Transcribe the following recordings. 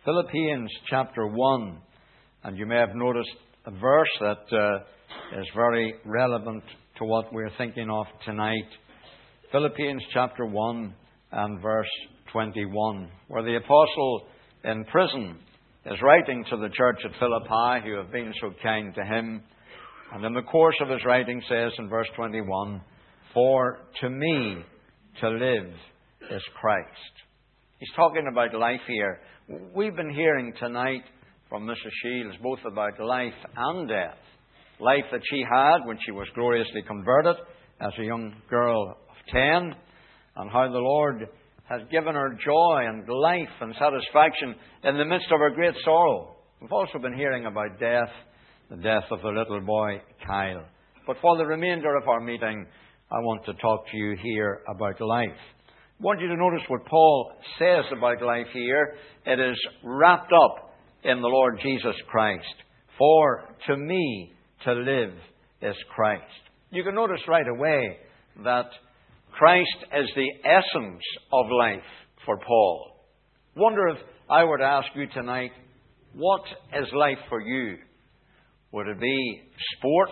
Philippians chapter 1. And you may have noticed a verse that is very relevant to what we're thinking of tonight. Philippians chapter 1 and verse 21, where the apostle in prison is writing to the church at Philippi, who have been so kind to him. And in the course of his writing says in verse 21, "For to me to live is Christ." He's talking about life here. We've been hearing tonight from Mrs. Shields both about life and death. Life that she had when she was gloriously converted as a young girl of 10, and how the Lord has given her joy and life and satisfaction in the midst of her great sorrow. We've also been hearing about death, the death of the little boy Kyle. But for the remainder of our meeting, I want to talk to you here about life. I want you to notice what Paul says about life here. It is wrapped up in the Lord Jesus Christ. For to me to live is Christ. You can notice right away that Christ is the essence of life for Paul. Wonder if I were to ask you tonight, what is life for you? Would it be sport?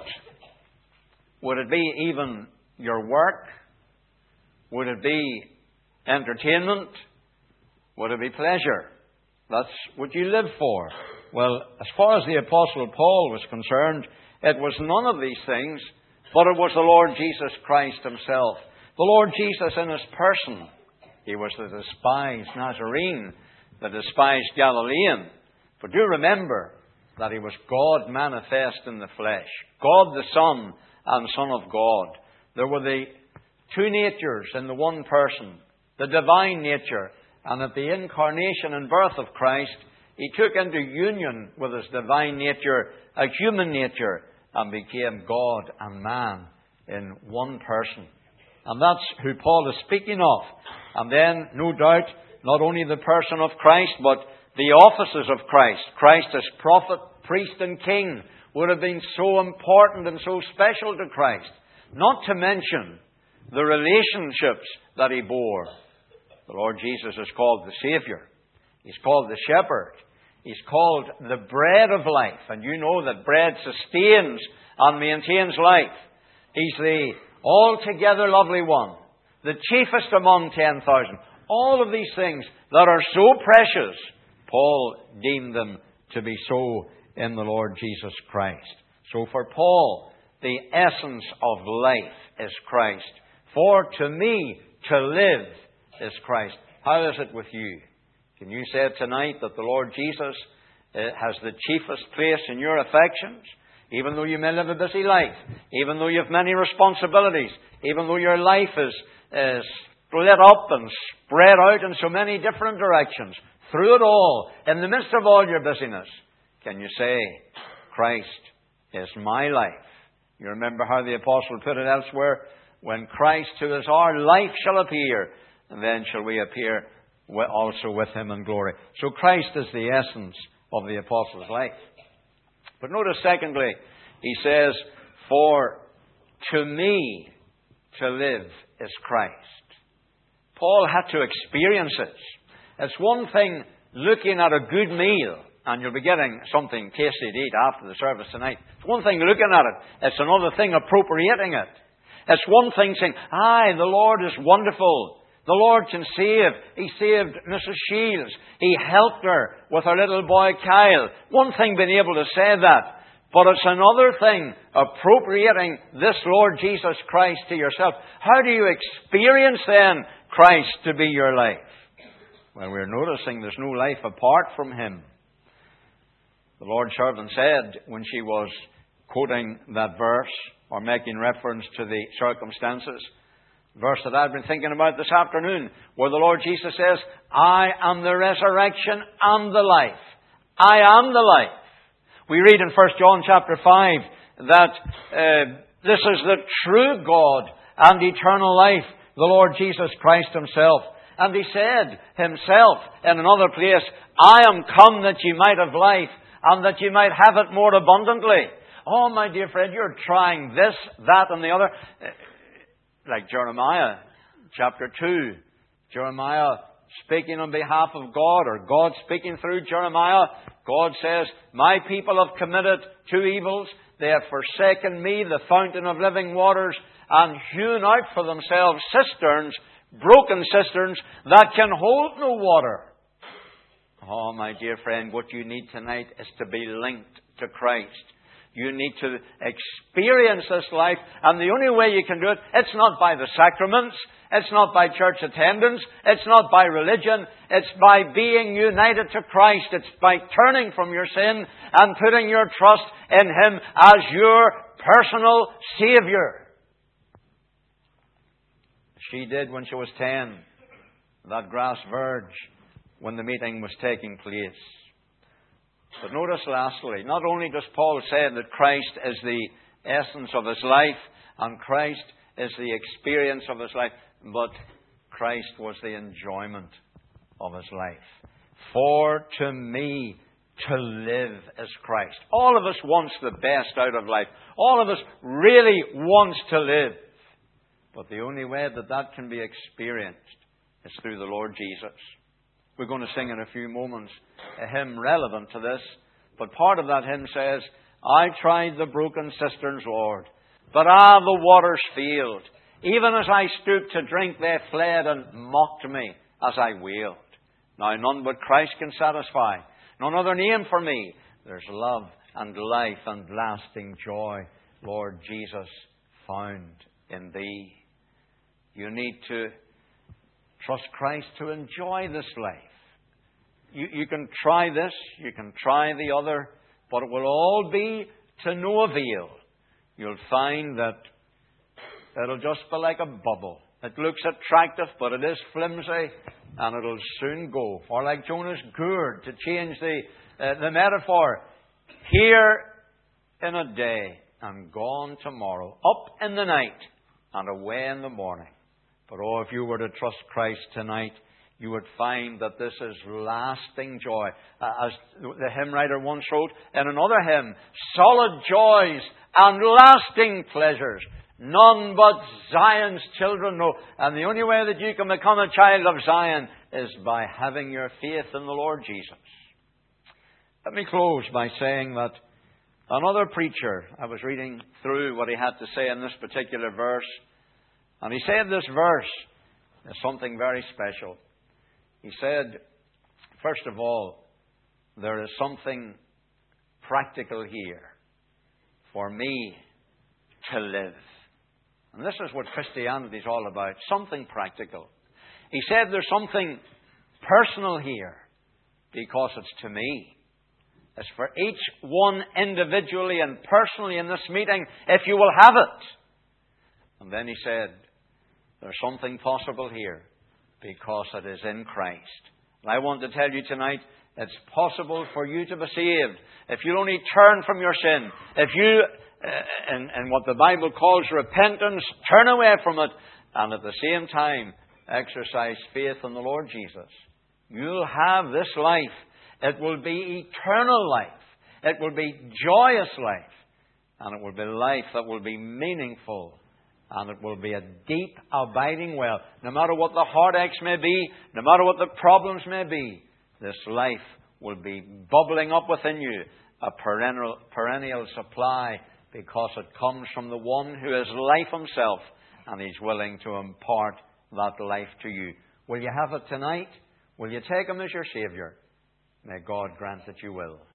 Would it be even your work? Would it be entertainment? Would it be pleasure? That's what you live for. Well, as far as the Apostle Paul was concerned, it was none of these things, but it was the Lord Jesus Christ himself. The Lord Jesus in his person. He was the despised Nazarene, the despised Galilean. But do remember that he was God manifest in the flesh. God the Son and Son of God. There were the two natures in the one person. The divine nature. And at the incarnation and birth of Christ, he took into union with his divine nature, a human nature, and became God and man in one person. And that's who Paul is speaking of. And then, no doubt, not only the person of Christ, but the offices of Christ. Christ as prophet, priest and king would have been so important and so special to Christ. Not to mention the relationships that he bore. The Lord Jesus is called the Savior. He's called the Shepherd. He's called the bread of life. And you know that bread sustains and maintains life. He's the altogether lovely one. The chiefest among 10,000. All of these things that are so precious, Paul deemed them to be so in the Lord Jesus Christ. So for Paul, the essence of life is Christ. For to me, to live is Christ. How is it with you? Can you say tonight that the Lord Jesus has the chiefest place in your affections? Even though you may live a busy life, even though you have many responsibilities, even though your life is split up and spread out in so many different directions, through it all, in the midst of all your busyness, can you say, Christ is my life? You remember how the apostle put it elsewhere? When Christ, who is our life, shall appear, and then shall we appear also with him in glory. So Christ is the essence of the apostle's life. But notice, secondly, he says, for to me to live is Christ. Paul had to experience it. It's one thing looking at a good meal, and you'll be getting something tasty to eat after the service tonight. It's one thing looking at it. It's another thing appropriating it. It's one thing saying, aye, the Lord is wonderful. The Lord can save. He saved Mrs. Shields. He helped her with her little boy Kyle. One thing being able to say that. But it's another thing appropriating this Lord Jesus Christ to yourself. How do you experience then Christ to be your life? Well, we're noticing there's no life apart from him. The Lord's servant said when she was quoting that verse or making reference to the circumstances, verse that I've been thinking about this afternoon, where the Lord Jesus says, I am the resurrection and the life. I am the life. We read in 1 John chapter 5 that this is the true God and eternal life, the Lord Jesus Christ himself. And he said himself in another place, I am come that ye might have life and that ye might have it more abundantly. Oh, my dear friend, you're trying this, that and the other. Like Jeremiah chapter 2, Jeremiah speaking on behalf of God, or God speaking through Jeremiah. God says, "My people have committed two evils. They have forsaken me, the fountain of living waters, and hewn out for themselves cisterns, broken cisterns, that can hold no water." Oh, my dear friend, what you need tonight is to be linked to Christ. You need to experience this life, and the only way you can do it, it's not by the sacraments, it's not by church attendance, it's not by religion, it's by being united to Christ. It's by turning from your sin and putting your trust in Him as your personal Saviour. She did when she was 10, that grass verge, when the meeting was taking place. But notice lastly, not only does Paul say that Christ is the essence of his life, and Christ is the experience of his life, but Christ was the enjoyment of his life. For to me, to live is Christ. All of us wants the best out of life. All of us really wants to live. But the only way that that can be experienced is through the Lord Jesus. We're going to sing in a few moments a hymn relevant to this. But part of that hymn says, "I tried the broken cisterns, Lord, but the waters failed. Even as I stooped to drink, they fled and mocked me as I wailed. Now none but Christ can satisfy, none other name for me. There's love and life and lasting joy, Lord Jesus, found in Thee." You need to trust Christ to enjoy this life. You can try this, you can try the other, but it will all be to no avail. You'll find that it'll just be like a bubble. It looks attractive, but it is flimsy, and it'll soon go. Or like Jonas gourd, to change the metaphor. Here in a day, and gone tomorrow. Up in the night, and away in the morning. But if you were to trust Christ tonight, you would find that this is lasting joy. As the hymn writer once wrote in another hymn, "Solid joys and lasting pleasures, none but Zion's children know." And the only way that you can become a child of Zion is by having your faith in the Lord Jesus. Let me close by saying that another preacher, I was reading through what he had to say in this particular verse, and he said this verse is something very special. He said, first of all, there is something practical here for me to live. And this is what Christianity is all about, something practical. He said there's something personal here because it's to me. It's for each one individually and personally in this meeting, if you will have it. And then he said, there's something possible here because it is in Christ. And I want to tell you tonight, it's possible for you to be saved. If you only turn from your sin, if you, and what the Bible calls repentance, turn away from it, and at the same time exercise faith in the Lord Jesus, you'll have this life. It will be eternal life. It will be joyous life. And it will be life that will be meaningful. And it will be a deep, abiding well. No matter what the heartaches may be, no matter what the problems may be, this life will be bubbling up within you, a perennial supply, because it comes from the one who is life himself, and he's willing to impart that life to you. Will you have it tonight? Will you take him as your Saviour? May God grant that you will.